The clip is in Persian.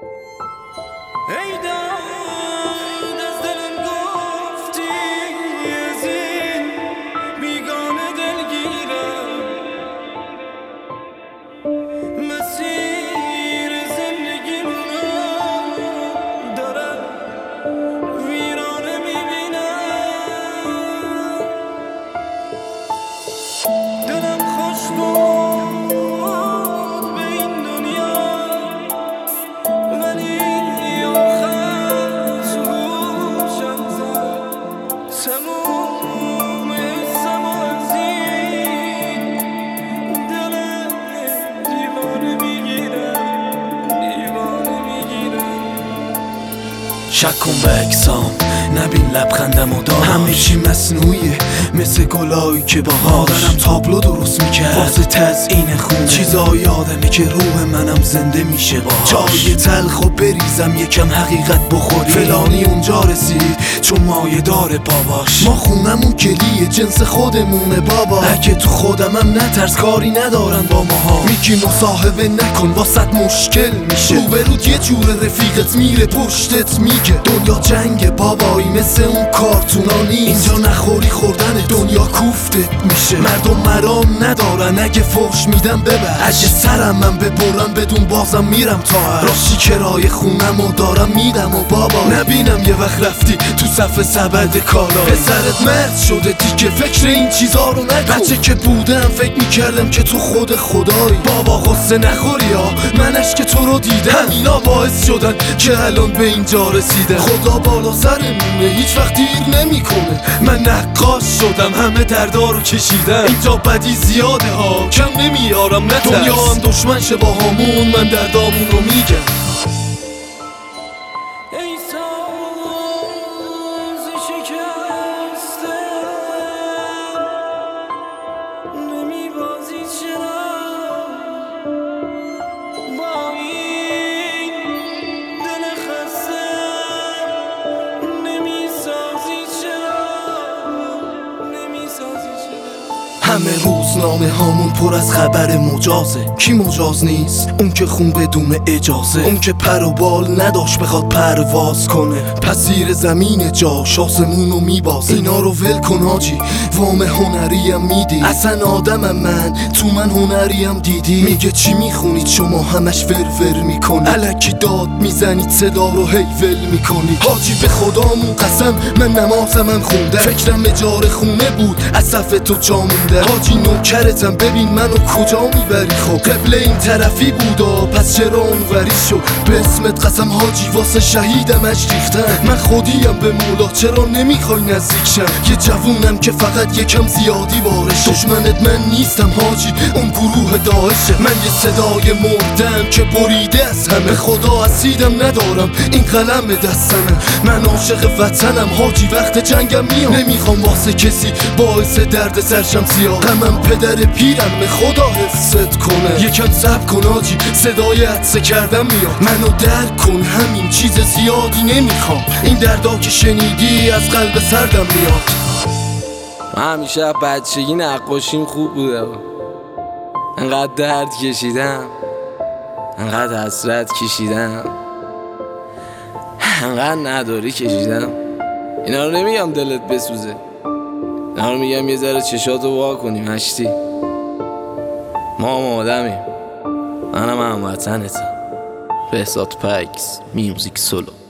ای داد از دلم گفتی از این بیگانه دلگیرم، مسیر زندگیمونو دارم ویرانه میبینم. دلم خوش بود به این دنیا، ولی تموم حسم از این دل دیوانه میگیرم. شک کن به اکسام، نبین لبخندم و داشت همه چی مصنوعیه مثل گلایی که باهاش دارم تابلو درست میکرد واسه تزیین خونه، چیزایی آدمه که روح منم زنده میشه باهاش. چای تلخ و بریزم یکم حقیقت بخوری، فلانی اونجا رسید چون مایه داره باباش. ما خونمون کلیه جنس خودمونه بابا، اگه تو خودمم نترس کاری ندارن با ماها. میگی مصاحبه نکن واسط مشکل میشه، روبرود یه جور رفیقت میره پشتت میگه دنیا جنگ بابایی مثل اون کارتونا نیست، اینجا نخوری خوردن دنیا کوفتت میشه. مردم مرام ندارن اگه فحش میدم ببر، اگه سرم من ببرن بدون بازم میرم تا راشی کرای خونم و دارم میدم و بابا نبینم یه وقت رفتی تو صف سبد کالا. پسرت مرد شده دیگه فکر این چیزا رو نکن، بچه که بودم فکر میکردم که تو خود خدایی. بابا غصه نخوری ها، منش که تو رو دیدم، همینا باعث شدن که الان به اینجا رسیدم. خدا بالا سرمونه هیچ وقت دیر نمیکنه، من نقاش شدم همه دردا رو کشیدم. اینجا بدی زیاده ها کم نمیارم نترس، دنیا هم دشمن شه با همون، من دردامون رو میگم. ای ساز شکسته نمیبازی چرا با این دل خسته، نمیسازی چرا همه روزنامه هامون پر از خبر مجازه، کی مجاز نیست؟ اون که خون بدون اجازه، اون که پر و بال نداشت بخواد پرواز کنه، پس زیر زمین جاش آسمونو میبازه. اینا رو ول کن آجی، وام هنریم میدی، اصلا آدمم من تو من هنریم دیدی. میگه چی میخونید شما همش ورور میکنی، الکی داد میزنید صدا رو هی ول میکنی. حاجی به خدامون قسم من نمازمم خوندم، فکرم اجاره خونه بود از صف تو جا مونده. حاجی نوکرتم ببین منو کجا میبری، خب قبل این طرفی بودا پس چرا اونوری شد. به اسمت قسم حاجی واسه شهیدم اش ریختم، من خودیم به مولا چرا نمیخوای نزدیک شم. یه جوونم که فقط یکم زیادی وارش، دشمنت من نیستم حاجی اون گروه داعشه. من یه صدای مردم که بریده از همه، خدا اسیدم ندارم این قلم دستمه. من عاشق وطنم حاجی وقت جنگم میام، نمیخوام واسه کسی باعث درد سرشم سیاه. غمم پدر پیرم به خدا حفظت کنه، یکم صبر کن آجی صدای عطسه کردم میاد. منو درک کن همین چیز زیادی نمیخوام، این دردا که شنیدی از قلب سردم میاد. من همیشه بچگی نقاشیم خوب بودم، انقدر درد کشیدم، انقدر حسرت کشیدم، انقدر نداری کشیدم. اینا رو نمیگم دلت بسوزه، اینا رو میگم یه ذره چشاتو وا کنی مشتی. ما هم آدمیم، منم هموطنتم. بهزاد پکس میوزیک سولو.